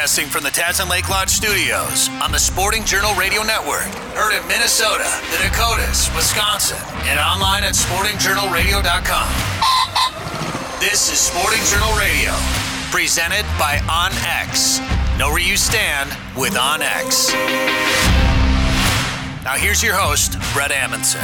Broadcasting from the Tasman Lake Lodge Studios on the Sporting Journal Radio Network. Heard in Minnesota, the Dakotas, Wisconsin, and online at sportingjournalradio.com. This is Sporting Journal Radio, presented by OnX. Know where you stand with OnX. Now here's your host, Brett Amundsen.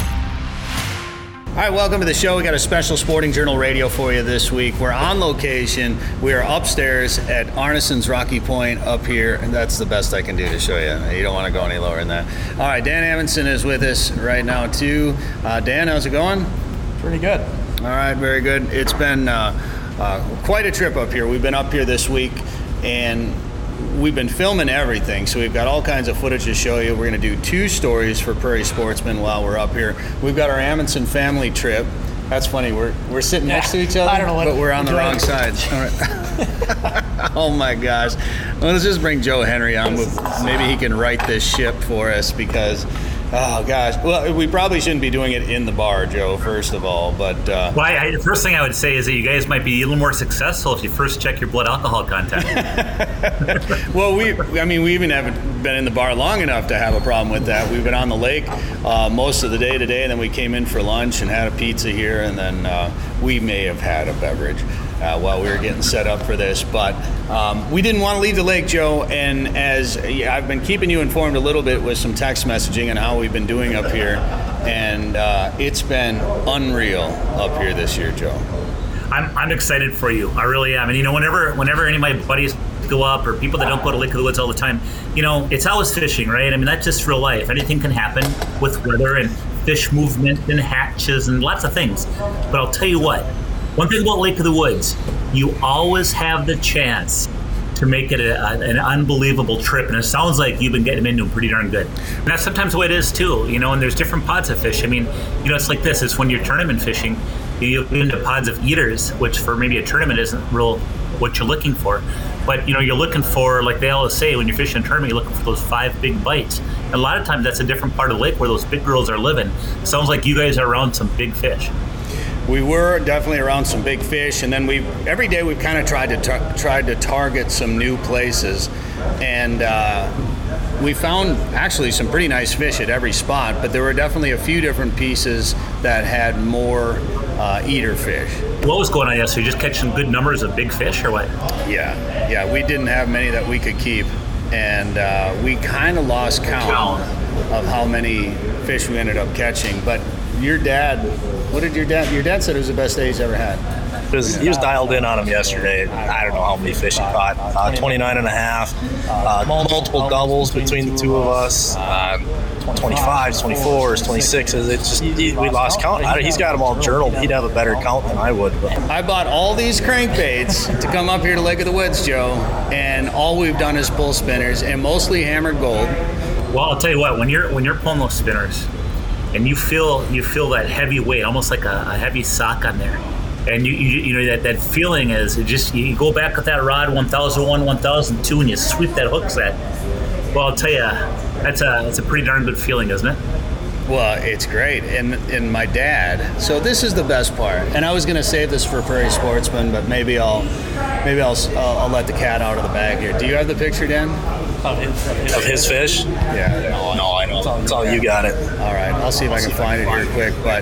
All right, welcome to the show. We got a special Sporting Journal Radio for you this week. We're on location. We are upstairs at Arneson's Rocky Point up here, and that's the best I can do to show you. You don't want to go any lower than that. All right, Dan Amundsen is with us right now, too. Dan, how's it going? Pretty good. All right, very good. It's been quite a trip up here. We've been up here this week, and we've been filming everything, so we've got all kinds of footage to show you. We're going to do 2 stories for Prairie Sportsman while we're up here. We've got our Amundsen family trip. That's funny. We're sitting next to each other, I don't know but we're on the wrong sides. All right. Oh my gosh. Well, let's just bring Joe Henry on. Maybe he can right this ship for us because, oh gosh. Well, we probably shouldn't be doing it in the bar, Joe, first of all. But the first thing I would say is that you guys might be a little more successful if you first check your blood alcohol content. Well, we even haven't been in the bar long enough to have a problem with that. We've been on the lake most of the day today, and then we came in for lunch and had a pizza here, and then we may have had a beverage while we were getting set up for this. But we didn't want to leave the lake, Joe, and as I've been keeping you informed a little bit with some text messaging and how we've been doing up here, and it's been unreal up here this year, Joe. I'm excited for you. I really am. And whenever any of my buddies go up or people that don't go to Lake of the Woods all the time, it's always fishing, right? I mean, that's just real life. Anything can happen with weather and fish movement and hatches and lots of things. But I'll tell you what, one thing about Lake of the Woods, you always have the chance to make it an unbelievable trip. And it sounds like you've been getting into them pretty darn good. And that's sometimes the way it is too, and there's different pods of fish. I mean, it's like this. It's when you're tournament fishing, you get into pods of eaters, which for maybe a tournament isn't real what you're looking for. But, you're looking for, like they always say, when you're fishing a tournament, you're looking for those 5 big bites. And a lot of times that's a different part of the lake where those big girls are living. Sounds like you guys are around some big fish. We were definitely around some big fish, and then every day we've kind of tried to target some new places, and we found actually some pretty nice fish at every spot, but there were definitely a few different pieces that had more eater fish. What was going on yesterday? Just catching good numbers of big fish or what? Yeah, we didn't have many that we could keep, and we kind of lost count of how many fish we ended up catching. But your dad said it was the best day he's ever had. He was dialed in on him yesterday. I don't know how many fish he caught. 29 and a half, multiple doubles between the two of us, 25s, 24s, 26s. It's just, we lost count. He's got them all journaled. He'd have a better count than I would. But I bought all these crankbaits to come up here to Lake of the Woods, Joe, and all we've done is pull spinners, and mostly hammered gold. Well, I'll tell you what, when you're pulling those spinners, and you feel that heavy weight, almost like a heavy sock on there. And you that feeling is it just, you go back with that rod 1001, 1002, and you sweep that hook set. Well, I'll tell you, that's a pretty darn good feeling, isn't it? Well, it's great. And my dad, so this is the best part. And I was going to save this for Prairie Sportsman, but maybe I'll let the cat out of the bag here. Do you have the picture, Dan? Of his fish? Yeah. No, I know. That's all you got it. All right, I'll see if I can find it here quick. But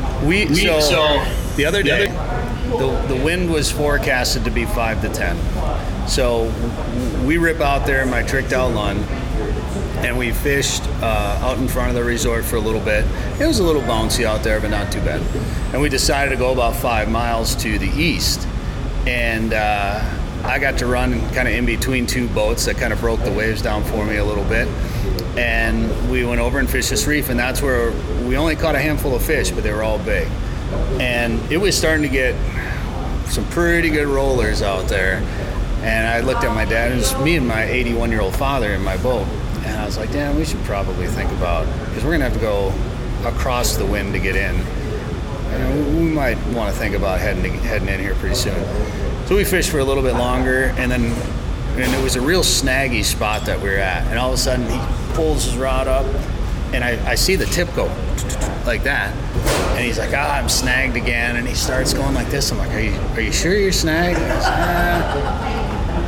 so the other day, the wind was forecasted to be 5 to 10. So we rip out there in my tricked out Lund, and we fished out in front of the resort for a little bit. It was a little bouncy out there, but not too bad. And we decided to go about 5 miles to the east. And I got to run kind of in between 2 boats that kind of broke the waves down for me a little bit. And we went over and fished this reef, and that's where we only caught a handful of fish, but they were all big. And it was starting to get some pretty good rollers out there. And I looked at my dad, and it was me and my 81-year-old father in my boat. And I was like, Dan, we should probably think about, because we're going to have to go across the wind to get in. And we might want to think about heading in here pretty soon. So we fished for a little bit longer, and it was a real snaggy spot that we were at. And all of a sudden, he pulls his rod up, and I see the tip go like that. And he's like, I'm snagged again. And he starts going like this. I'm like, are you sure you're snagged?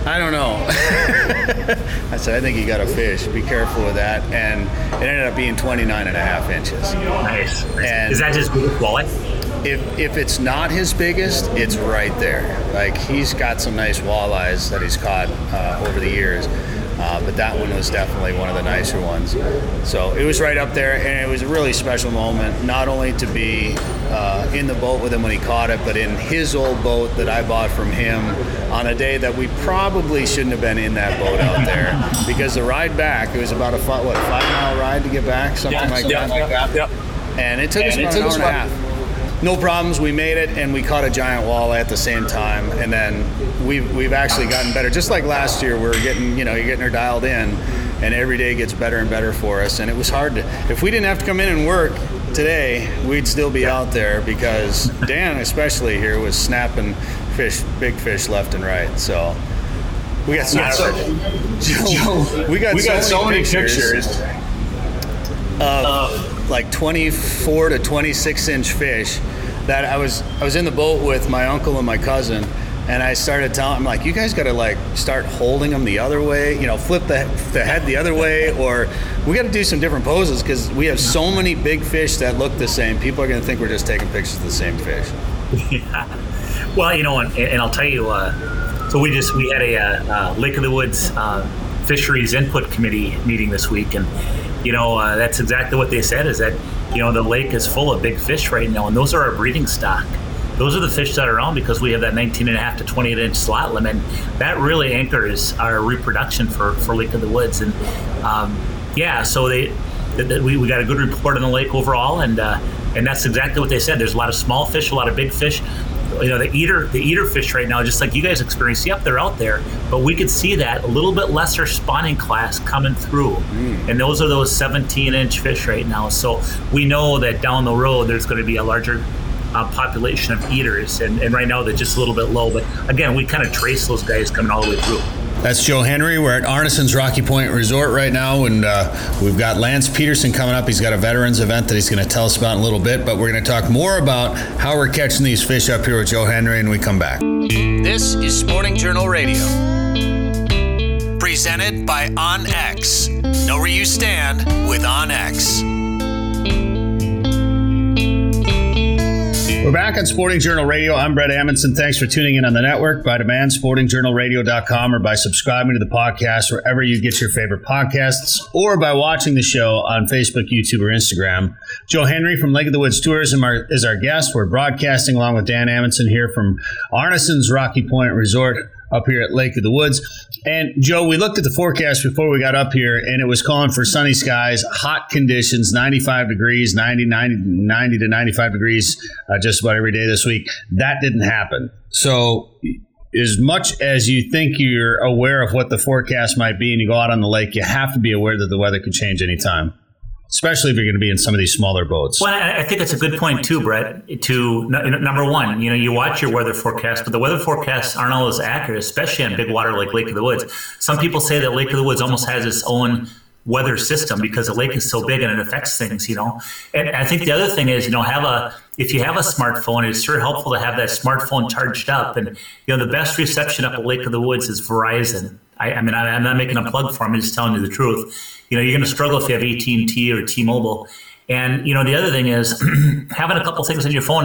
I don't know. I said, I think you got a fish. Be careful with that. And it ended up being 29.5 inches. Nice. And is that his biggest walleye? If it's not his biggest, it's right there. Like, he's got some nice walleyes that he's caught over the years. But that one was definitely one of the nicer ones. So it was right up there, and it was a really special moment, not only to be in the boat with him when he caught it, but in his old boat that I bought from him on a day that we probably shouldn't have been in that boat out there, because the ride back, it was about a 5-mile ride to get back, something like that. Yep. And it took us about an hour and a half. No problems. We made it, and we caught a giant walleye at the same time. And then we've actually gotten better. Just like last year, we're getting, you're getting her dialed in, and every day gets better and better for us. And it was hard to, if we didn't have to come in and work today, we'd still be out there, because Dan, especially here, was snapping fish, big fish left and right. So we got so many pictures of like 24 to 26 inch fish that I was in the boat with my uncle and my cousin, and I started telling him, like, you guys got to like start holding them the other way, flip the head the other way, or we got to do some different poses, because we have so many big fish that look the same. People are going to think we're just taking pictures of the same fish. Yeah. Well, and I'll tell you, so we had a Lake of the Woods Fisheries Input Committee meeting this week, and that's exactly what they said, is that the lake is full of big fish right now, and those are our breeding stock. Those are the fish that are on, because we have that 19.5 to 28 inch slot limit. That really anchors our reproduction for Lake of the Woods. And so we got a good report on the lake overall, and that's exactly what they said. There's a lot of small fish, a lot of big fish. The eater fish right now, just like you guys experienced, yep, they're out there, but we could see that a little bit lesser spawning class coming through. And those are those 17-inch fish right now. So we know that down the road there's going to be a larger population of eaters, and right now they're just a little bit low. But again, we kind of trace those guys coming all the way through. That's Joe Henry. We're at Arneson's Rocky Point Resort right now, and we've got Lance Peterson coming up. He's got a veterans event that he's going to tell us about in a little bit, but we're going to talk more about how we're catching these fish up here with Joe Henry, and we come back. This is Sporting Journal Radio, presented by OnX. Know where you stand with OnX. We're back on Sporting Journal Radio. I'm Brett Amundson. Thanks for tuning in on the network by demand, sportingjournalradio.com, or by subscribing to the podcast wherever you get your favorite podcasts, or by watching the show on Facebook, YouTube, or Instagram. Joe Henry from Lake of the Woods Tourism is our guest. We're broadcasting along with Dan Amundson here from Arneson's Rocky Point Resort up here at Lake of the Woods. And Joe, we looked at the forecast before we got up here, and it was calling for sunny skies, hot conditions, 95 degrees, 90 to 95 degrees just about every day this week. That didn't happen. So as much as you think you're aware of what the forecast might be and you go out on the lake, you have to be aware that the weather could change anytime, especially if you're going to be in some of these smaller boats. Well, I think it's a good point too, Brett, to number one, you watch your weather forecast, but the weather forecasts aren't always accurate, especially on big water like Lake of the Woods. Some people say that Lake of the Woods almost has its own weather system because the lake is so big and it affects things, And I think the other thing is, if you have a smartphone, it's sure helpful to have that smartphone charged up. And, the best reception up at Lake of the Woods is Verizon. I'm not making a plug for them, I'm just telling you the truth. You're going to struggle if you have AT&T or T-Mobile. And, the other thing is having a couple things on your phone,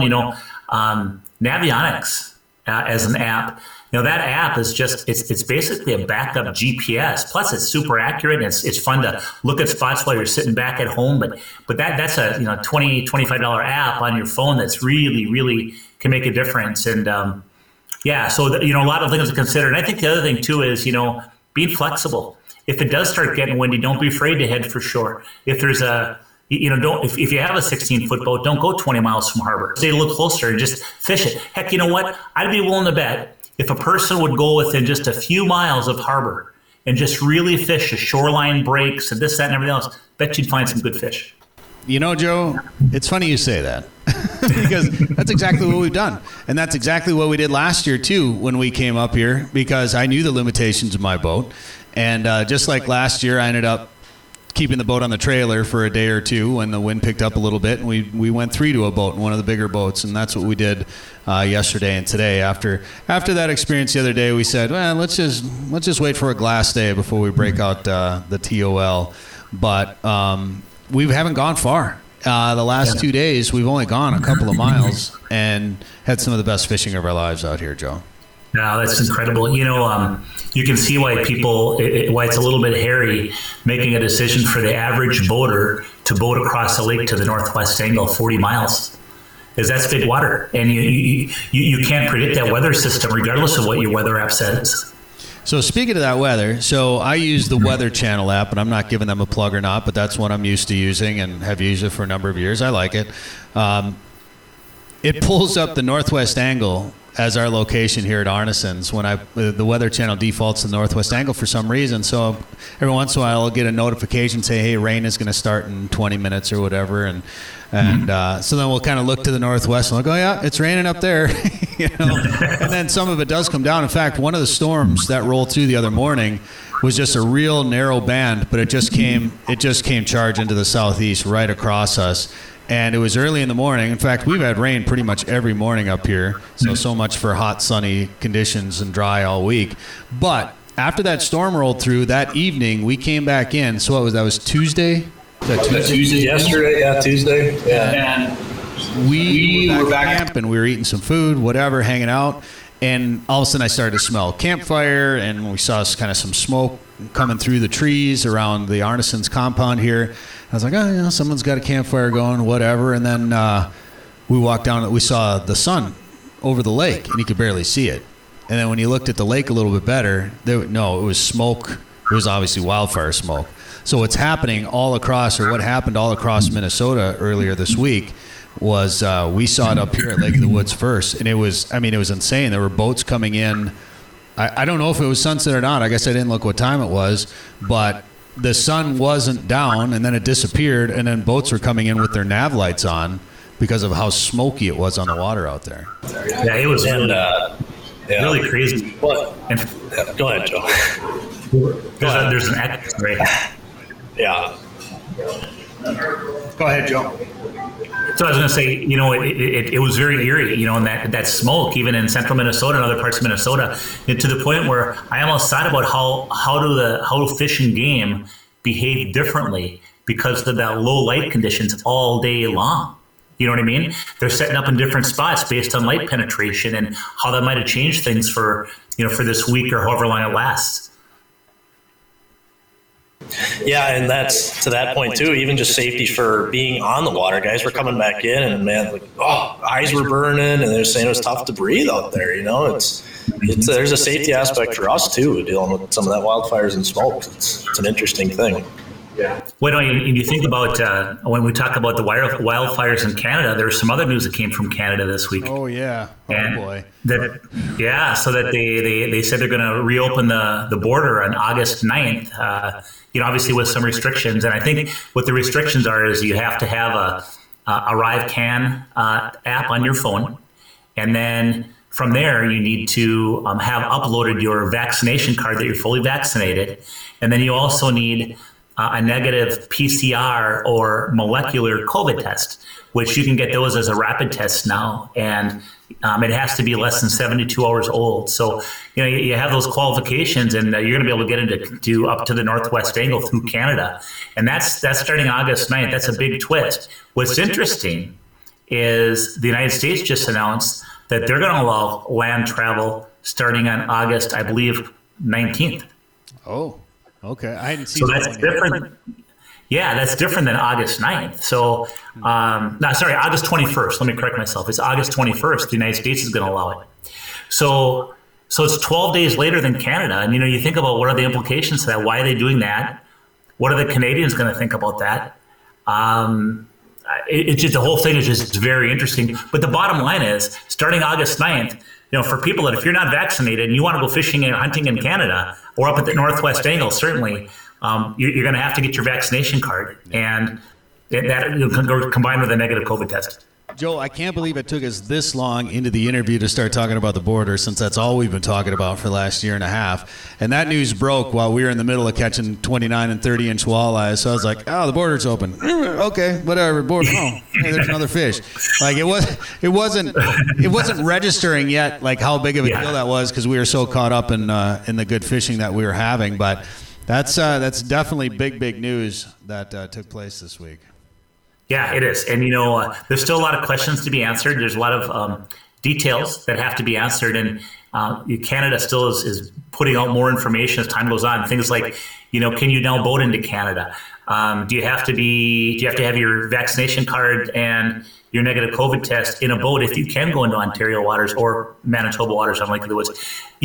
Navionics as an app. That app is just, it's basically a backup GPS. Plus, it's super accurate, and it's fun to look at spots while you're sitting back at home. But that's a $20, $25 app on your phone that's really, really can make a difference. And so a lot of things to consider. And I think the other thing too is being flexible. If it does start getting windy, don't be afraid to head for shore. If there's if you have a 16-foot boat, don't go 20 miles from harbor. Stay a little closer and just fish it. Heck, you know what? I'd be willing to bet if a person would go within just a few miles of harbor and just really fish the shoreline breaks and this, that, and everything else, bet you'd find some good fish. Joe, it's funny you say that because that's exactly what we've done. And that's exactly what we did last year, too, when we came up here, because I knew the limitations of my boat. And just like last year, I ended up keeping the boat on the trailer for a day or two when the wind picked up a little bit, and we went 3 to a boat in one of the bigger boats, and that's what we did yesterday and today. After that experience the other day, we said, well, let's just wait for a glass day before we break out the TOL. But we haven't gone far. The last 2 days, we've only gone a couple of miles and had some of the best fishing of our lives out here, Joe. No, that's incredible. You know, you can see why why it's a little bit hairy making a decision for the average boater to boat across the lake to the northwest angle 40 miles. Because that's big water. And you can't predict that weather system regardless of what your weather app says. So speaking of that weather, so I use the Weather Channel app, and I'm not giving them a plug or not, but that's what I'm used to using and have used it for a number of years. I like it. It pulls up the northwest angle as our location here at Arneson's when the Weather Channel defaults to the northwest angle for some reason. So every once in a while I'll get a notification say, hey, rain is going to start in 20 minutes or whatever. And so then we'll kind of look to the northwest and we'll go, yeah, it's raining up there. And then some of it does come down. In fact, one of the storms that rolled through the other morning was just a real narrow band, but it just came charge into the southeast right across us. And it was early in the morning. In fact, we've had rain pretty much every morning up here. So much for hot, sunny conditions and dry all week. But after that storm rolled through, that evening, we came back in. So that was Tuesday? Tuesday yesterday, yeah, Tuesday. Yeah. And we were back at camp and we were eating some food, whatever, hanging out. And all of a sudden I started to smell campfire, and we saw kind of some smoke coming through the trees around the Arneson's compound here. I was like, oh, someone's got a campfire going, whatever. And then we walked down, we saw the sun over the lake, and you could barely see it. And then when you looked at the lake a little bit better, it was smoke. It was obviously wildfire smoke. So what's happening all across, or what happened all across Minnesota earlier this week, was we saw it up here at Lake of the Woods first. And it was insane. There were boats coming in. I don't know if it was sunset or not. I guess I didn't look what time it was, but the sun wasn't down, and then it disappeared, and then boats were coming in with their nav lights on because of how smoky it was on the water out there. Yeah, it was really crazy. Well, go ahead, Joe. There's an echo, right? Yeah. Go ahead, Joe. So I was going to say, it was very eerie, and that smoke, even in central Minnesota and other parts of Minnesota, to the point where I almost thought about how do fish and game behave differently because of that low light conditions all day long. You know what I mean? They're setting up in different spots based on light penetration and how that might have changed things for this week or however long it lasts. Yeah, and that's to that point too. Even just safety for being on the water, guys were coming back in, and man, eyes were burning, and they're saying it was tough to breathe out there. It's there's a safety aspect for us too, dealing with some of that wildfires and smoke. It's an interesting thing. Yeah. Well, you think about when we talk about the wildfires in Canada, there's some other news that came from Canada this week. Oh yeah, boy. So that they said they're going to reopen the border on August 9th. Obviously with some restrictions, and I think what the restrictions are is you have to have a ArriveCAN app on your phone, and then from there you need to have uploaded your vaccination card that you're fully vaccinated, and then you also need a negative PCR or molecular COVID test, which you can get those as a rapid test now. And it has to be less than 72 hours old. So, you have those qualifications, and you're going to be able to get into up to the northwest angle through Canada. And that's starting August 9th. That's a big twist. What's interesting is the United States just announced that they're going to allow land travel starting on August, I believe, 19th. Oh. Okay, I hadn't seen that. So that's different. Yeah, that's different than August 9th. So, August 21st. Let me correct myself. It's August 21st. The United States is going to allow it. So it's 12 days later than Canada. And, you think about what are the implications to that? Why are they doing that? What are the Canadians going to think about that? It's just, the whole thing is just very interesting. But the bottom line is, starting August 9th, for people that if you're not vaccinated and you want to go fishing and hunting in Canada or up at the northwest angle, certainly you're going to have to get your vaccination card, and that combined with a negative COVID test. Joe, I can't believe it took us this long into the interview to start talking about the border, since that's all we've been talking about for the last year and a half. And that news broke while we were in the middle of catching 29 and 30-inch walleyes. So I was like, oh, the border's open. Okay, whatever. Border. Oh, hey, there's another fish. Like it wasn't registering yet, like how big of a deal that was, because we were so caught up in the good fishing that we were having. But that's definitely big news that took place this week. Yeah, it is. And, there's still a lot of questions to be answered. There's a lot of details that have to be answered. And Canada still is putting out more information as time goes on. Things like, can you now boat into Canada? Do you have to have your vaccination card and your negative COVID test in a boat if you can go into Ontario waters or Manitoba waters on Lake of the Woods?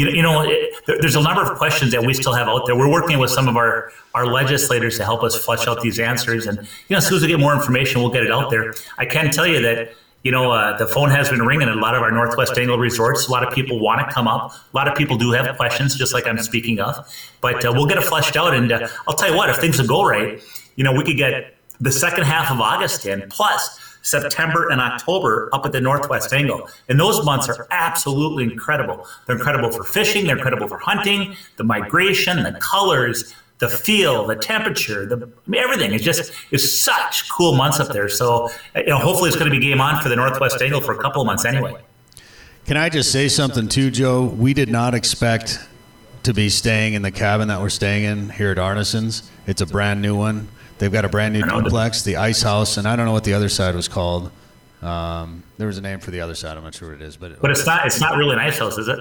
There's a number of questions that we still have out there. We're working with some of our legislators to help us flesh out these answers. And, as soon as we get more information, we'll get it out there. I can tell you that, the phone has been ringing at a lot of our Northwest Angle resorts. A lot of people want to come up. A lot of people do have questions, just like I'm speaking of. But we'll get it fleshed out. And I'll tell you what, if things will go right, we could get the second half of August in, plus September and October up at the Northwest Angle. And those months are absolutely incredible. They're incredible for fishing. They're incredible for hunting, the migration, the colors, the feel, the temperature, everything. It's such cool months up there. So, hopefully it's going to be game on for the Northwest Angle for a couple of months anyway. Can I just say something too, Joe? We did not expect to be staying in the cabin that we're staying in here at Arneson's. It's a brand new one. They've got a brand new duplex, the Ice House, and I don't know what the other side was called. There was a name for the other side. I'm not sure what it is, but it's not really an ice house, is it?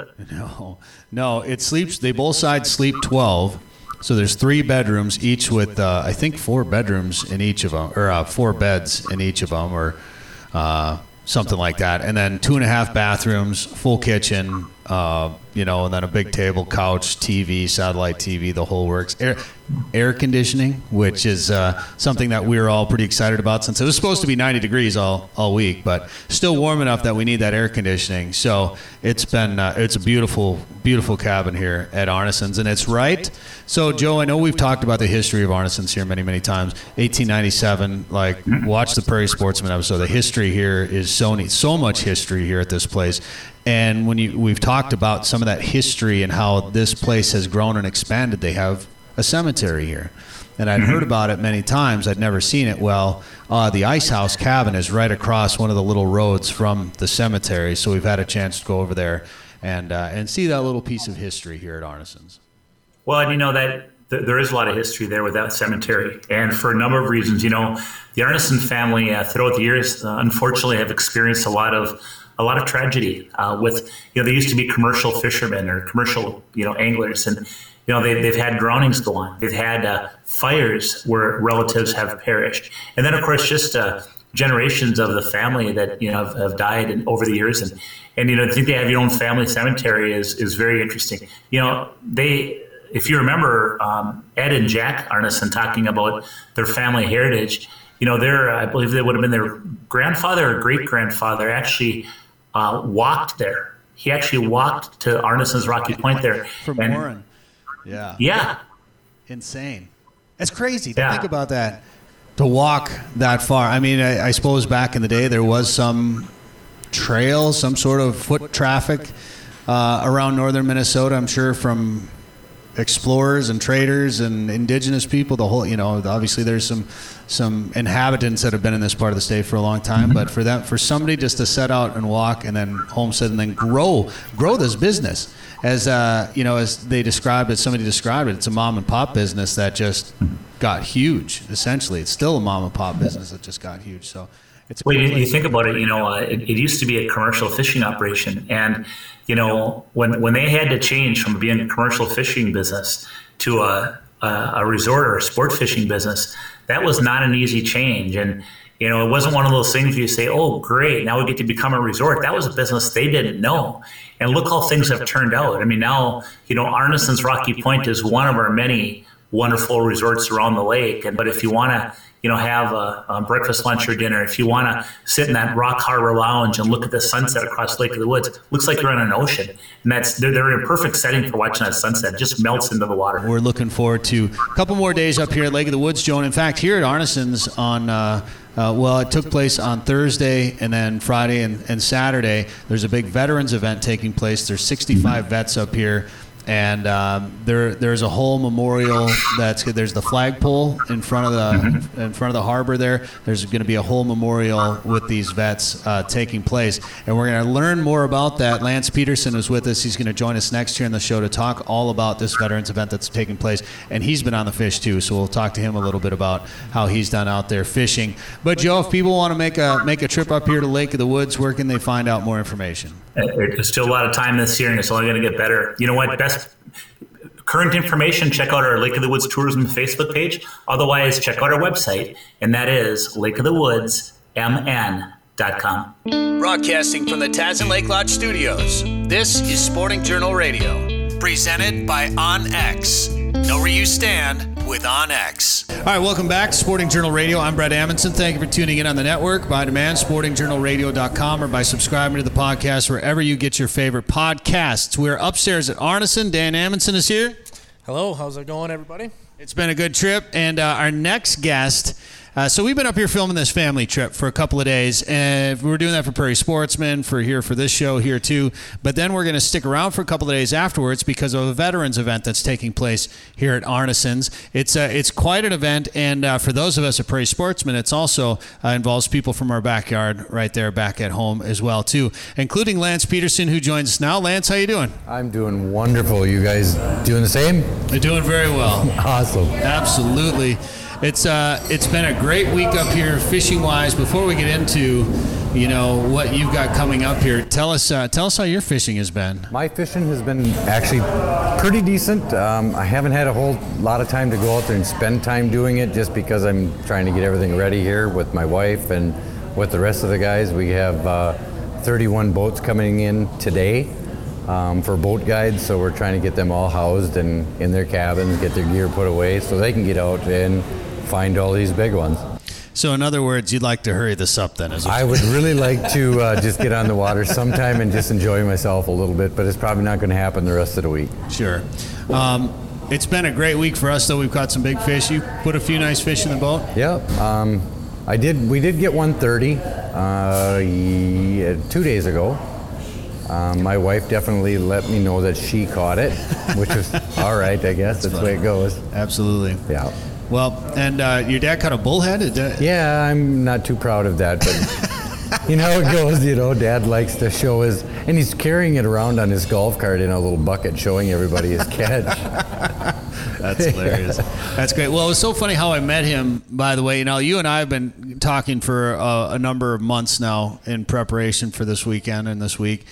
No. It sleeps. They both sides sleep 12. So there's 3 bedrooms, each with I think 4 bedrooms in each of them, or 4 beds in each of them, or something like that. And then 2.5 bathrooms, full kitchen, and then a big table, couch, TV, satellite TV, the whole works. Air conditioning, which is something that we were all pretty excited about, since it was supposed to be 90 degrees all week, but still warm enough that we need that air conditioning. So it's a beautiful cabin here at Arneson's, and it's right. So Joe, I know we've talked about the history of Arneson's here many times. 1897, watch the Prairie Sportsman episode. The history here is so much history here at this place. And we've talked about some of that history and how this place has grown and expanded. They have a cemetery here, and I'd heard about it many times. I'd never seen it. Well, the Ice House cabin is right across one of the little roads from the cemetery, so we've had a chance to go over there and see that little piece of history here at Arneson's. Well, and that there is a lot of history there with that cemetery, and for a number of reasons. The Arneson family throughout the years, unfortunately, have experienced a lot of tragedy with, they used to be commercial fishermen or commercial, anglers, and they've had drownings go on. They've had fires where relatives have perished, and then of course just generations of the family that have died over the years. And to think they have your own family cemetery is very interesting. If you remember Ed and Jack Arneson talking about their family heritage, I believe they would have been their grandfather or great grandfather actually walked there. He actually walked to Arneson's Rocky Point there from Warren. Yeah. Insane. It's crazy to think about that, to walk that far. I mean, I suppose back in the day there was some trail, some sort of foot traffic around northern Minnesota, I'm sure, from explorers and traders and indigenous people. The whole, obviously there's some inhabitants that have been in this part of the state for a long time, but for somebody just to set out and walk and then homestead and then grow this business, as somebody described it, it's a mom and pop business that just got huge. Essentially, it's still a mom and pop business that just got huge. So it's you think about it, it used to be a commercial fishing operation, and when they had to change from being a commercial fishing business to a resort or a sport fishing business, that was not an easy change. And it wasn't one of those things you say, oh, great, now we get to become a resort. That was a business they didn't know. And look how things have turned out. I mean, now, Arneson's Rocky Point is one of our many wonderful resorts around the lake. But if you want to, have a breakfast, lunch, or dinner, if you want to sit in that Rock Harbor Lounge and look at the sunset across Lake of the Woods, looks like you're on an ocean. And they're in a perfect setting for watching that sunset. It just melts into the water. We're looking forward to a couple more days up here at Lake of the Woods, Joan. In fact, here at Arneson's on Well, it took place on Thursday, and then Friday and Saturday. There's a big veterans event taking place. There's 65 vets up here. And there's a whole memorial there's the flagpole in front of the harbor there. There's going to be a whole memorial with these vets taking place, and we're going to learn more about that. Lance Peterson is with us. He's going to join us next year in the show to talk all about this veterans event that's taking place, and he's been on the fish too. So we'll talk to him a little bit about how he's done out there fishing. But Joe, if people want to make a trip up here to Lake of the Woods, where can they find out more information? There's still a lot of time this year, and it's only going to get better. You know what? Best current information, check out our Lake of the Woods Tourism Facebook page. Otherwise, check out our website, and that is lakeofthewoodsmn.com. Broadcasting from the Tazen Lake Lodge Studios, this is Sporting Journal Radio, presented by OnX. Know where you stand with OnX. All right, welcome back to Sporting Journal Radio. I'm Brett Amundson. Thank you for tuning in on the network, by demand, sportingjournalradio.com, or by subscribing to the podcast wherever you get your favorite podcasts. We're upstairs at Arneson. Dan Amundson is here. Hello, how's it going, everybody? It's been a good trip, and our next guest... So we've been up here filming this family trip for a couple of days, and we're doing that for Prairie Sportsman, for this show here too. But then we're going to stick around for a couple of days afterwards because of a veterans event that's taking place here at Arneson's. It's quite an event, and for those of us at Prairie Sportsman, it's also involves people from our backyard right there back at home as well too, including Lance Peterson, who joins us now. Lance, how you doing? I'm doing wonderful. You guys doing the same? You're doing very well. Awesome. Absolutely. It's been a great week up here fishing wise. Before we get into what you've got coming up here, tell us how your fishing has been. My fishing has been actually pretty decent. I haven't had a whole lot of time to go out there and spend time doing it, just because I'm trying to get everything ready here with my wife and with the rest of the guys. We have 31 boats coming in today for boat guides, so we're trying to get them all housed and in their cabins, get their gear put away so they can get out and find all these big ones. So in other words, you'd like to hurry this up then? I would really like to just get on the water sometime and just enjoy myself a little bit, but it's probably not going to happen the rest of the week. Sure. It's been a great week for us, though. We've caught some big fish. You put a few nice fish in the boat? Yep. We did get 130 2 days ago. My wife definitely let me know that she caught it, which is all right, I guess. That's the way it goes. Absolutely. Yeah. Well, and your dad caught a bullhead? Yeah, I'm not too proud of that, but you know how it goes. Dad likes to show and he's carrying it around on his golf cart in a little bucket, showing everybody his catch. That's hilarious. That's great. Well, it was so funny how I met him, by the way. You and I have been talking for a number of months now in preparation for this weekend and this week.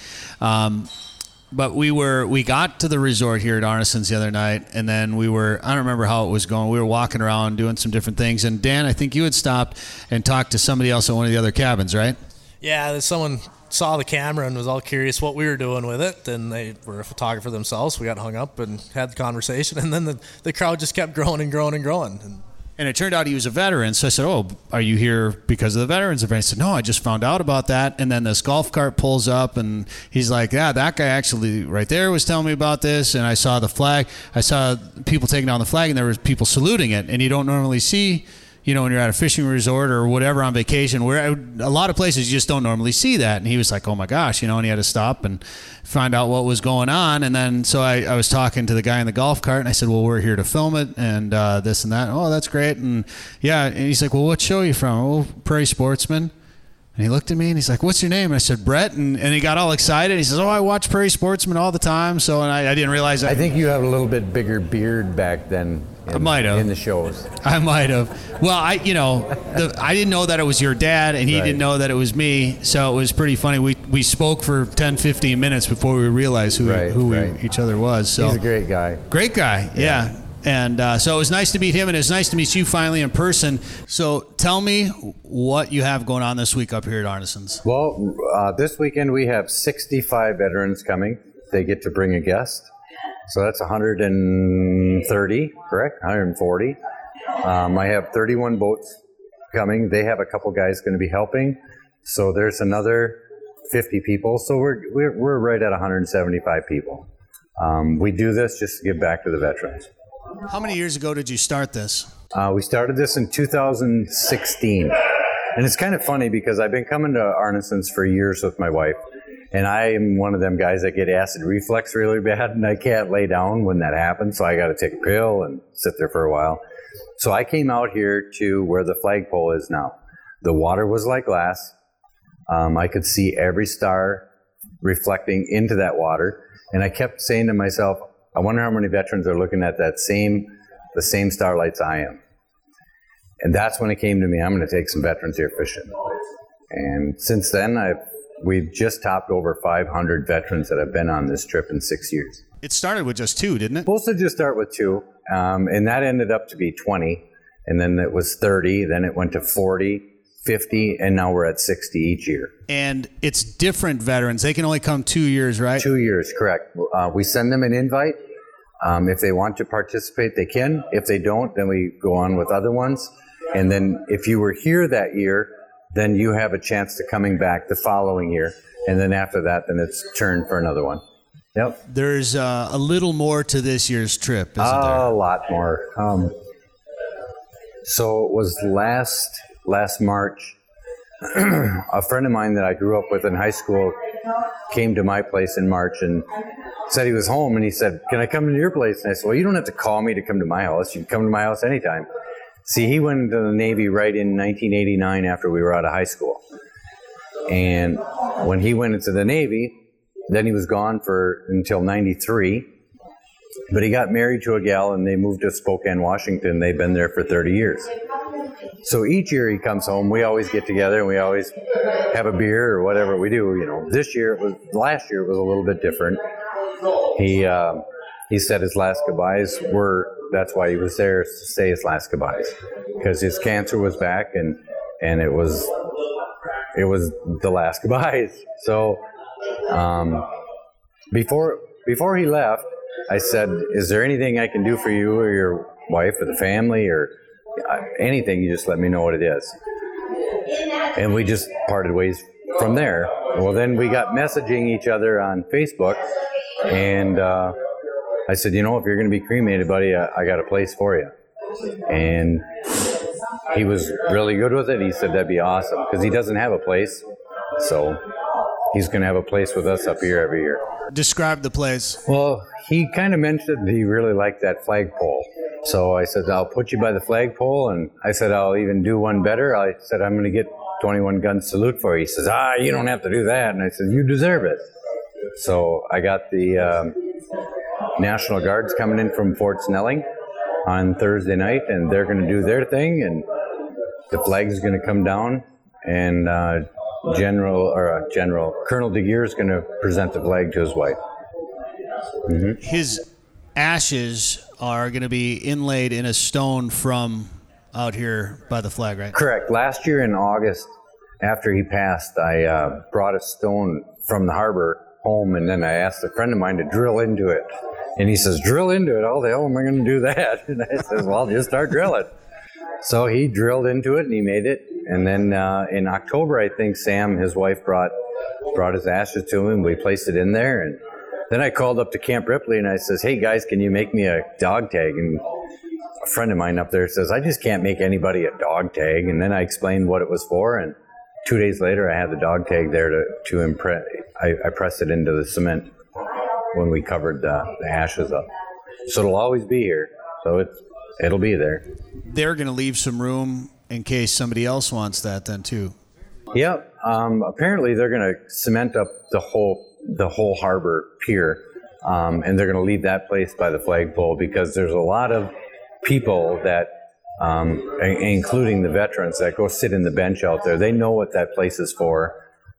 But we got to the resort here at Arneson's the other night, and then I don't remember how it was going. We were walking around doing some different things. And Dan, I think you had stopped and talked to somebody else at one of the other cabins, right? Yeah, someone saw the camera and was all curious what we were doing with it, and they were a photographer themselves. We got hung up and had the conversation, and then the crowd just kept growing and growing and growing. And it turned out he was a veteran. So I said, "Oh, are you here because of the veterans event?" He said, "No, I just found out about that." And then this golf cart pulls up, and he's like, "Yeah, that guy actually right there was telling me about this." And I saw the flag. I saw people taking down the flag, and there was people saluting it. And you don't normally see, when you're at a fishing resort or whatever on vacation, where a lot of places you just don't normally see that. And he was like, "Oh my gosh," and he had to stop and find out what was going on. And then so I was talking to the guy in the golf cart, and I said, "Well, we're here to film it and this and that." "Oh, that's great." And yeah, and he's like, "Well, what show are you from?" "Oh, Prairie Sportsman." And he looked at me and he's like, "What's your name?" And I said, "Brett." And he got all excited. He says, "Oh, I watch Prairie Sportsman all the time." So, and I didn't realize that. I think you have a little bit bigger beard back then. I might have. In the shows. I might have. Well, I didn't know that it was your dad, and he didn't know that it was me. So it was pretty funny. We spoke for 10, 15 minutes before we realized who each other was. So he's a great guy. Great guy, yeah. And so it was nice to meet him, and it's nice to meet you finally in person. So tell me what you have going on this week up here at Arneson's. Well, this weekend we have 65 veterans coming. They get to bring a guest. So that's 130, correct? 140. I have 31 boats coming. They have a couple guys going to be helping. So there's another 50 people. So we're right at 175 people. We do this just to give back to the veterans. How many years ago did you start this? We started this in 2016. And it's kind of funny because I've been coming to Arneson's for years with my wife, and I am one of them guys that get acid reflux really bad, and I can't lay down when that happens, so I got to take a pill and sit there for a while. So I came out here to where the flagpole is now. The water was like glass. I could see every star reflecting into that water, and I kept saying to myself, I wonder how many veterans are looking at the same starlights I am. And that's when it came to me, I'm going to take some veterans here fishing. And since then, we've just topped over 500 veterans that have been on this trip in 6 years. It started with just 2, didn't it? Supposed to just start with 2, and that ended up to be 20, and then it was 30, then it went to 40, 50, and now we're at 60 each year. And it's different veterans. They can only come 2 years, right? 2 years, correct. We send them an invite. If they want to participate, they can. If they don't, then we go on with other ones. And then if you were here that year, then you have a chance to coming back the following year. And then after that, then it's turn for another one. Yep. There's a little more to this year's trip, isn't there? A lot more. So it was last March, a friend of mine that I grew up with in high school came to my place in March and said he was home, and he said, can I come to your place? And I said, well, you don't have to call me to come to my house. You can come to my house anytime. See, he went into the Navy right in 1989 after we were out of high school. And when he went into the Navy, then he was gone until 93. But he got married to a gal, and they moved to Spokane, Washington. They've been there for 30 years. So each year he comes home, we always get together, and we always have a beer or whatever we do. You know, last year it was a little bit different. He said his last goodbyes that's why he was there, to say his last goodbyes, because his cancer was back, and it was the last goodbyes. So before he left, I said, is there anything I can do for you or your wife or the family or anything? You just let me know what it is. And we just parted ways from there. Well, then we got messaging each other on Facebook, and I said, if you're going to be cremated, buddy, I got a place for you. And he was really good with it. He said that'd be awesome, because he doesn't have a place. So he's going to have a place with us up here every year. Describe the place. Well, he kind of mentioned he really liked that flagpole. So I said, I'll put you by the flagpole. And I said, I'll even do one better. I said, I'm going to get 21 gun salute for you. He says, you don't have to do that. And I said, you deserve it. So I got the National Guards coming in from Fort Snelling on Thursday night, and they're going to do their thing, and the flag is going to come down, and Colonel DeGear is going to present the flag to his wife. Mm-hmm. His ashes are going to be inlaid in a stone from out here by the flag, right? Correct. Last year in August, after he passed, I brought a stone from the harbor home, and then I asked a friend of mine to drill into it. And he says, drill into it? How the hell am I going to do that? And I said, well, just start drilling. So he drilled into it, and he made it. And then in October, I think Sam, his wife, brought his ashes to him. We placed it in there. And then I called up to Camp Ripley, and I says, hey, guys, can you make me a dog tag? And a friend of mine up there says, I just can't make anybody a dog tag. And then I explained what it was for, and 2 days later, I had the dog tag there to impress. I pressed it into the cement when we covered the ashes up. So it'll always be here. So it'll be there. They're going to leave some room in case somebody else wants that then too. Yep. Apparently they're going to cement up the whole harbor pier, and they're going to leave that place by the flagpole, because there's a lot of people that, including the veterans, that go sit in the bench out there. They know what that place is for.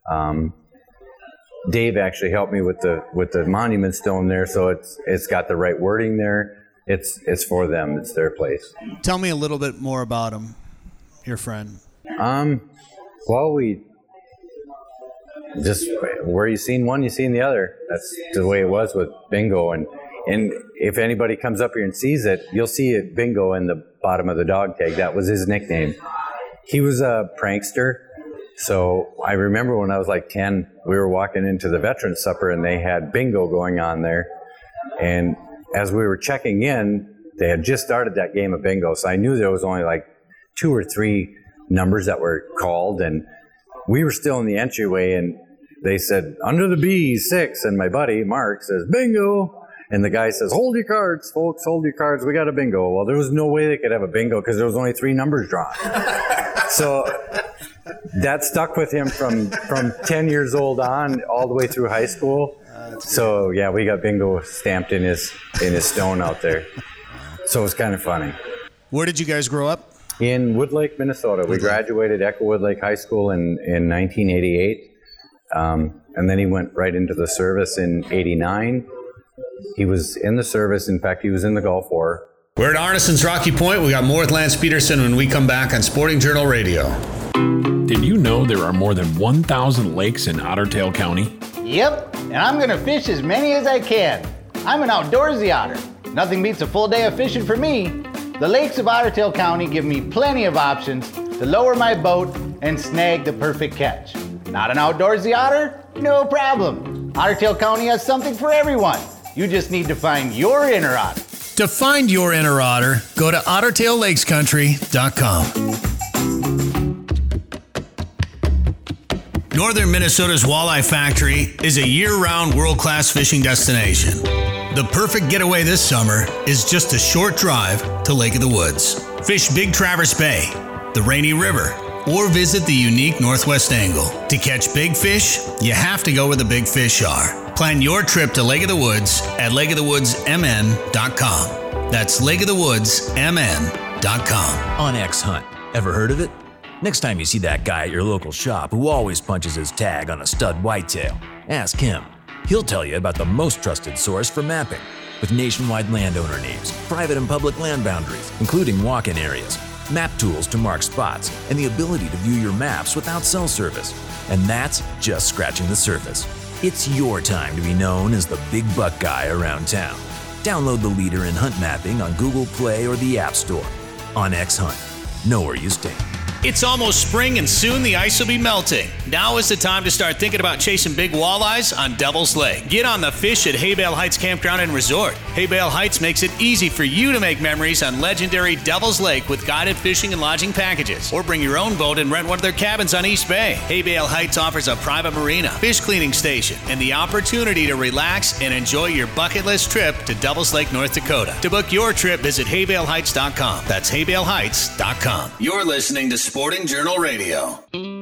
Dave actually helped me with the monument stone there, so it's got the right wording there. It's for them. It's their place. Tell me a little bit more about him, your friend. Well, we just, where you seen one, you seen the other. That's the way it was with Bingo. And if anybody comes up here and sees it, you'll see it, Bingo, in the bottom of the dog tag. That was his nickname. He was a prankster. So I remember when I was like 10, we were walking into the Veterans Supper, and they had Bingo going on there. And as we were checking in, they had just started that game of Bingo. So I knew there was only like 2 or 3 numbers that were called, and we were still in the entryway, and they said, under the B, 6, and my buddy, Mark, says, bingo! And the guy says, hold your cards, folks, hold your cards, we got a bingo. Well, there was no way they could have a bingo because there was only 3 numbers drawn. So that stuck with him from 10 years old on all the way through high school. So yeah, we got bingo stamped in his stone out there. So it was kind of funny. Where did you guys grow up? In Woodlake, Minnesota. We graduated Echo Woodlake High School in 1988. And then he went right into the service in 89. He was in the service. In fact, he was in the Gulf War. We're at Arneson's Rocky Point. We got more with Lance Peterson when we come back on Sporting Journal Radio. Did you know there are more than 1,000 lakes in Otter Tail County? Yep, and I'm going to fish as many as I can. I'm an outdoorsy otter. Nothing beats a full day of fishing for me. The lakes of Otter Tail County give me plenty of options to lower my boat and snag the perfect catch. Not an outdoorsy otter? No problem. Otter Tail County has something for everyone. You just need to find your inner otter. To find your inner otter, go to OttertailLakesCountry.com. Northern Minnesota's Walleye Factory is a year-round world-class fishing destination. The perfect getaway this summer is just a short drive to Lake of the Woods. Fish Big Traverse Bay, the Rainy River, or visit the unique Northwest Angle. To catch big fish, you have to go where the big fish are. Plan your trip to Lake of the Woods at lakeofthewoodsmn.com. That's lakeofthewoodsmn.com. OnX Hunt. Ever heard of it? Next time you see that guy at your local shop who always punches his tag on a stud whitetail, ask him. He'll tell you about the most trusted source for mapping, with nationwide landowner names, private and public land boundaries, including walk-in areas, map tools to mark spots, and the ability to view your maps without cell service. And that's just scratching the surface. It's your time to be known as the big buck guy around town. Download the leader in hunt mapping on Google Play or the App Store. OnX Hunt. Know where you stand. It's almost spring and soon the ice will be melting. Now is the time to start thinking about chasing big walleyes on Devil's Lake. Get on the fish at Haybale Heights Campground and Resort. Haybale Heights makes it easy for you to make memories on legendary Devil's Lake with guided fishing and lodging packages. Or bring your own boat and rent one of their cabins on East Bay. Haybale Heights offers a private marina, fish cleaning station, and the opportunity to relax and enjoy your bucket list trip to Devil's Lake, North Dakota. To book your trip, visit haybaleheights.com. That's haybaleheights.com. You're listening to Sporting Journal Radio.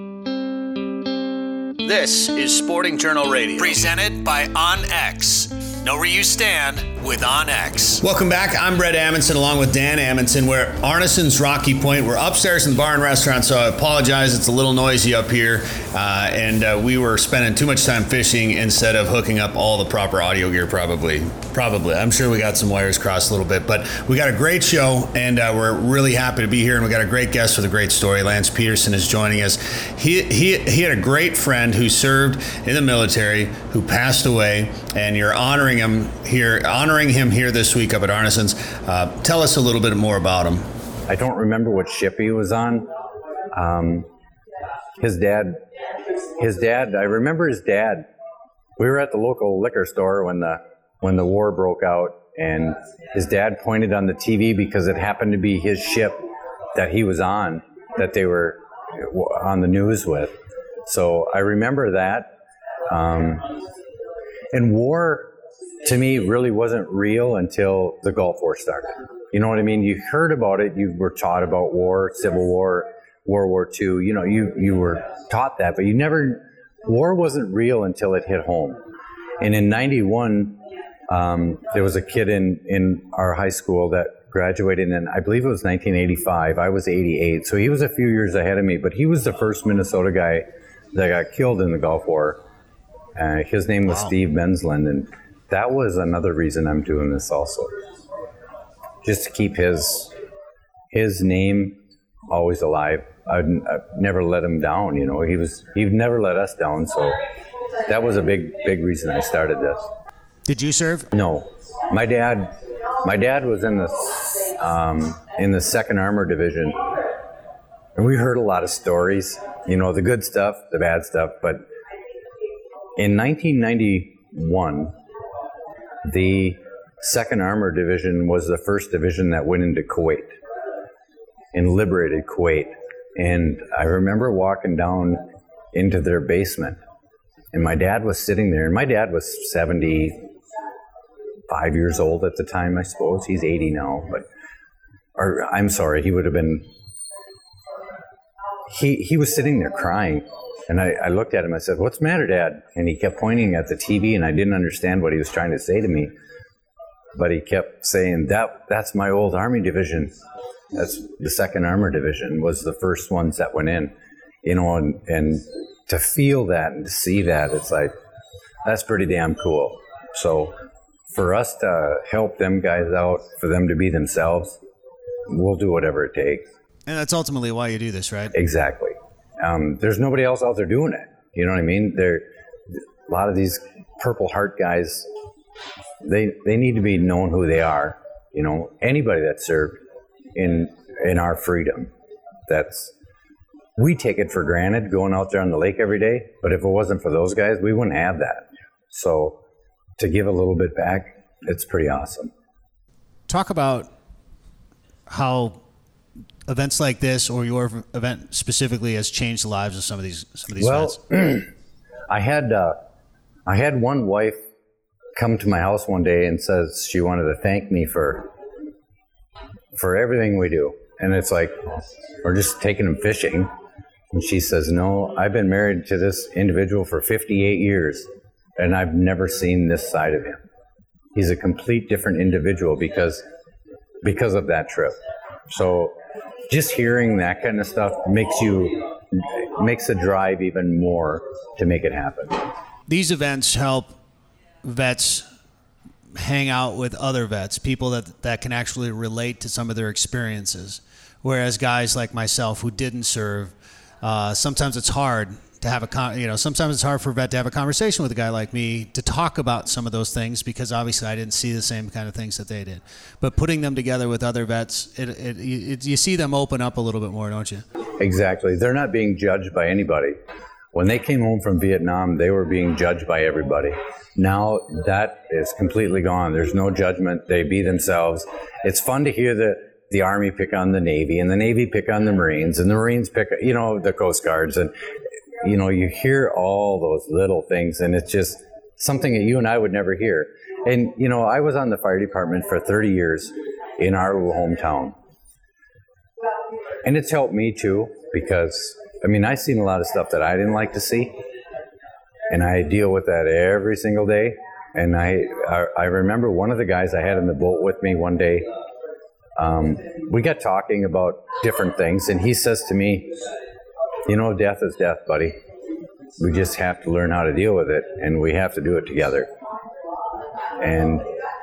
This is Sporting Journal Radio, presented by OnX. Know where you stand with OnX. Welcome back. I'm Brett Amundson along with Dan Amundson. We're at Arneson's Rocky Point. We're upstairs in the bar and restaurant, so I apologize. It's a little noisy up here. And we were spending too much time fishing instead of hooking up all the proper audio gear, probably. I'm sure we got some wires crossed a little bit. But we got a great show, and we're really happy to be here. And we got a great guest with a great story. Lance Peterson is joining us. He had a great friend who served in the military, who passed away, and you're honoring him here this week up at Arneson's. Tell us a little bit more about him. I don't remember what ship he was on. His dad, I remember his dad. We were at the local liquor store when the war broke out, and his dad pointed on the TV because it happened to be his ship that he was on, that they were on the news with. So I remember that. And war, to me, really wasn't real until the Gulf War started. You know what I mean? You heard about it. You were taught about war, Civil War, World War II. You know, you were taught that, but war wasn't real until it hit home. And in 91, there was a kid in our high school that graduated in, I believe it was 1985. I was 88, so he was a few years ahead of me, but he was the first Minnesota guy that got killed in the Gulf War. His name was Steve Bensland, and that was another reason I'm doing this also. Just to keep his name always alive. I'd never let him down, you know. He'd never let us down, so that was a big reason I started this. Did you serve? No. My dad was in the 2nd Armored Division, and we heard a lot of stories, you know, the good stuff, the bad stuff, but in 1991, the 2nd Armored Division was the first division that went into Kuwait and liberated Kuwait. And I remember walking down into their basement, and my dad was sitting there, and my dad was 75 years old at the time, I suppose. He's 80 now, or I'm sorry, he would have been, he was sitting there crying. And I looked at him, I said, "What's the matter, Dad?" And he kept pointing at the TV, and I didn't understand what he was trying to say to me. But he kept saying, that's my old Army division. That's the 2nd Armored Division, was the first ones that went in. You know, and to feel that and to see that, it's like, that's pretty damn cool. So for us to help them guys out, for them to be themselves, we'll do whatever it takes. And that's ultimately why you do this, right? Exactly. There's nobody else out there doing it. You know what I mean? A lot of these Purple Heart guys, they need to be known who they are. You know, anybody that served in our freedom, we take it for granted going out there on the lake every day. But if it wasn't for those guys, we wouldn't have that. So to give a little bit back, it's pretty awesome. Talk about how events like this, or your event specifically, has changed the lives of some of these vets. I had one wife come to my house one day and says she wanted to thank me for everything we do. And it's like, we're just taking them fishing. And she says, "No, I've been married to this individual for 58 years, and I've never seen this side of him. He's a complete different individual because of that trip." So just hearing that kind of stuff makes the drive even more to make it happen. These events help vets hang out with other vets, people that can actually relate to some of their experiences. Whereas guys like myself who didn't serve, sometimes it's hard to have sometimes it's hard for a vet to have a conversation with a guy like me to talk about some of those things, because obviously I didn't see the same kind of things that they did. But putting them together with other vets, you see them open up a little bit more, don't you? Exactly. They're not being judged by anybody. When they came home from Vietnam, they were being judged by everybody. Now that is completely gone. There's no judgment. They be themselves. It's fun to hear the Army pick on the Navy, and the Navy pick on the Marines, and the Marines pick, the Coast Guards, and you hear all those little things, and it's just something that you and I would never hear. And, I was on the fire department for 30 years in our hometown. And it's helped me too, because, I've seen a lot of stuff that I didn't like to see. And I deal with that every single day. And I remember one of the guys I had in the boat with me one day, we got talking about different things, and he says to me, "Death is death, buddy. We just have to learn how to deal with it, and we have to do it together." And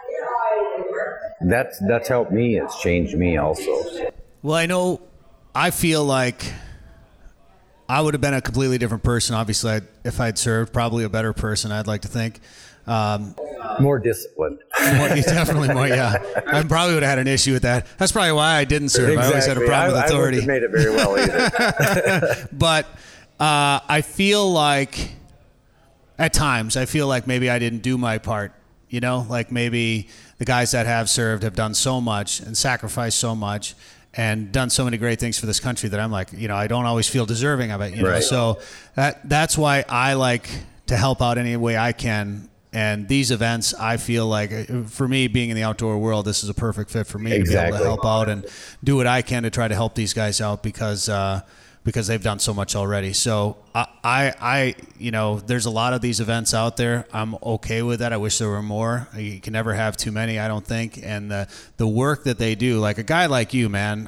that's helped me. It's changed me also. Well, I feel like I would have been a completely different person, obviously, if I'd served. Probably a better person, I'd like to think. More disciplined. Definitely more, yeah. I probably would have had an issue with that. That's probably why I didn't serve. Exactly. I always had a problem with authority. I wouldn't have made it very well either. But I feel like, at times, maybe I didn't do my part. Like maybe the guys that have served have done so much and sacrificed so much and done so many great things for this country that I'm like, I don't always feel deserving of it. Right. So that's why I like to help out any way I can. And these events, I feel like, for me, being in the outdoor world, this is a perfect fit for me to be able to help out and do what I can to try to help these guys out, because they've done so much already. So I there's a lot of these events out there. I'm okay with that. I wish there were more. You can never have too many, I don't think. And the work that they do, like a guy like you, man,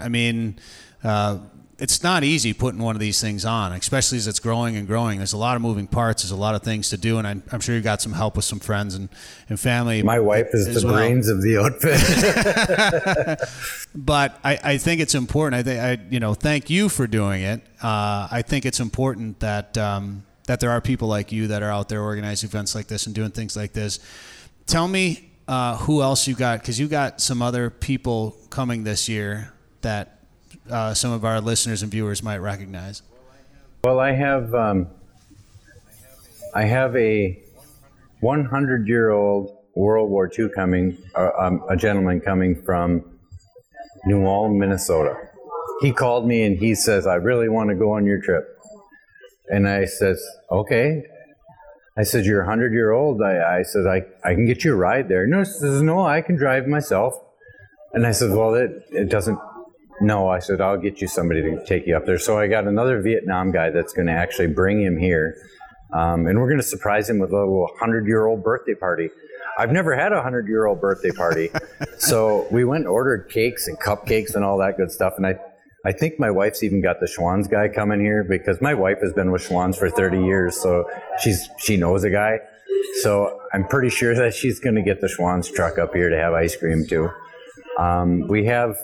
it's not easy putting one of these things on, especially as it's growing and growing. There's a lot of moving parts. There's a lot of things to do, and I'm sure you got some help with some friends and family. My wife is the brains of the outfit. But I think it's important. Thank you for doing it. I think it's important that there are people like you that are out there organizing events like this and doing things like this. Tell me who else you got, because you got some other people coming this year that some of our listeners and viewers might recognize. Well, I have a 100-year-old World War II coming, a gentleman coming from New Ulm, Minnesota. he called me and he says, I really want to go on your trip. And I says, okay. I said, you're 100-year-old. I said, I can get you a ride there. No, he says, no, I can drive myself. And I said, well, it doesn't. No, I said, I'll get you somebody to take you up there. So I got another Vietnam guy that's going to actually bring him here. And we're going to surprise him with a little 100-year-old birthday party. I've never had a 100-year-old birthday party. So we went and ordered cakes and cupcakes and all that good stuff. And I think my wife's even got the Schwann's guy coming here because my wife has been with Schwann's for 30 years. So she knows a guy. So I'm pretty sure that she's going to get the Schwann's truck up here to have ice cream too. We have,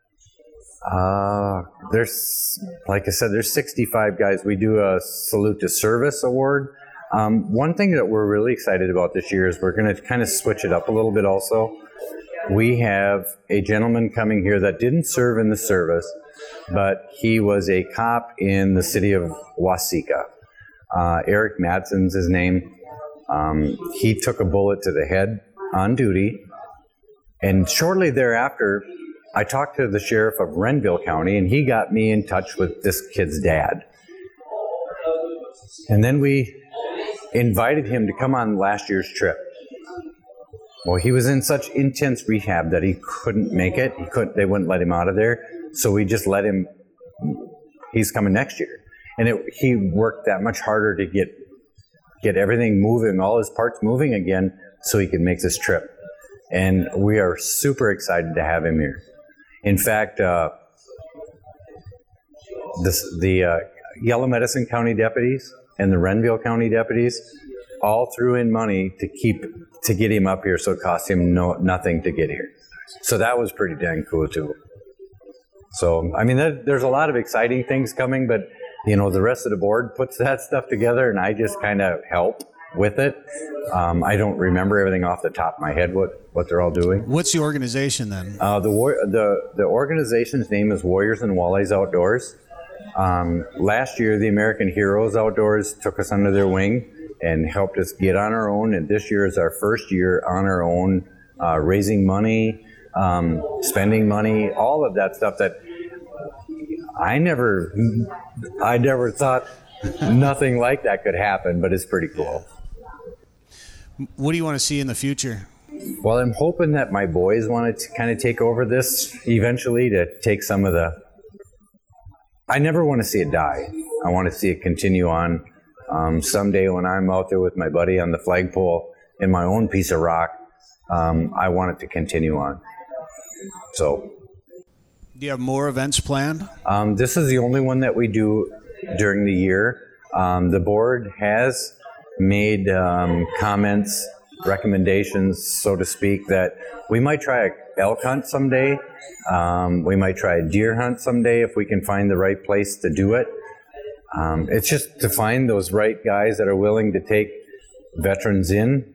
there's, like I said, there's 65 guys. We do a Salute to Service award. One thing that we're really excited about this year is we're going to kind of switch it up a little bit also. We have a gentleman coming here that didn't serve in the service, but he was a cop in the city of Waseca. Eric Madsen's his name. He took a bullet to the head on duty, and shortly thereafter, I talked to the sheriff of Renville County, and he got me in touch with this kid's dad. And then we invited him to come on last year's trip. Well, he was in such intense rehab that he couldn't make it. They wouldn't let him out of there. So we just let him, he's coming next year. And he worked that much harder to get everything moving, all his parts moving again, so he could make this trip. And we are super excited to have him here. In fact, the Yellow Medicine County deputies and the Renville County deputies all threw in money to get him up here, so it cost him nothing to get here. So that was pretty dang cool too. So, I mean, there's a lot of exciting things coming, but, you know, the rest of the board puts that stuff together, and I just kind of help with it. I don't remember everything off the top of my head, what they're all doing. What's the organization then? The organization's name is Warriors and Walleyes Outdoors. Last year, the American Heroes Outdoors took us under their wing and helped us get on our own, and this year is our first year on our own, raising money, spending money, all of that stuff that I never thought nothing like that could happen, but it's pretty cool. What do you want to see in the future? Well, I'm hoping that my boys want to kind of take over this eventually, to take some of the... I never want to see it die. I want to see it continue on. Someday when I'm out there with my buddy on the flagpole in my own piece of rock, I want it to continue on. So... Do you have more events planned? This is the only one that we do during the year. The board has made comments, recommendations, so to speak, that we might try a elk hunt someday. We might try a deer hunt someday if we can find the right place to do it. It's just to find those right guys that are willing to take veterans in.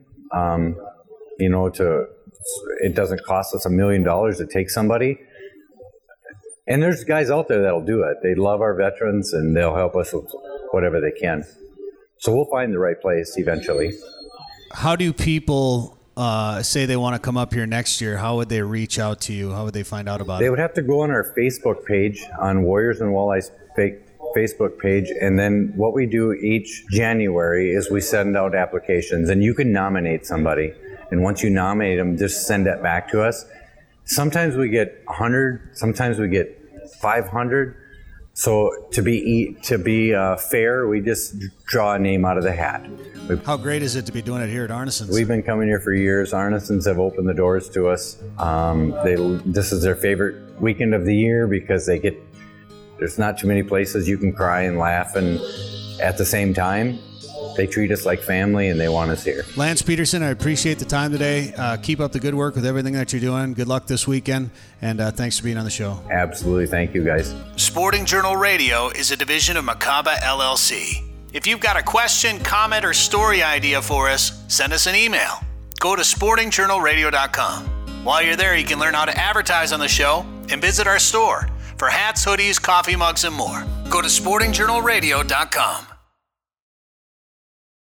It doesn't cost us $1 million to take somebody. And there's guys out there that'll do it. They love our veterans, and they'll help us with whatever they can. So we'll find the right place eventually. How do people say they want to come up here next year? How would they reach out to you? How would they find out about it? They would have to go on our Facebook page, on Warriors and Walleyes Facebook page, and then what we do each January is we send out applications, and you can nominate somebody. And once you nominate them, just send that back to us. Sometimes we get 100, sometimes we get 500. So to be fair, we just draw a name out of the hat. How great is it to be doing it here at Arneson's? We've been coming here for years. Arneson's have opened the doors to us. This is their favorite weekend of the year because there's not too many places you can cry and laugh, and at the same time, they treat us like family, and they want us here. Lance Peterson, I appreciate the time today. Keep up the good work with everything that you're doing. Good luck this weekend, and thanks for being on the show. Absolutely. Thank you, guys. Sporting Journal Radio is a division of Macaba LLC. If you've got a question, comment, or story idea for us, send us an email. Go to sportingjournalradio.com. While you're there, you can learn how to advertise on the show and visit our store for hats, hoodies, coffee mugs, and more. Go to sportingjournalradio.com.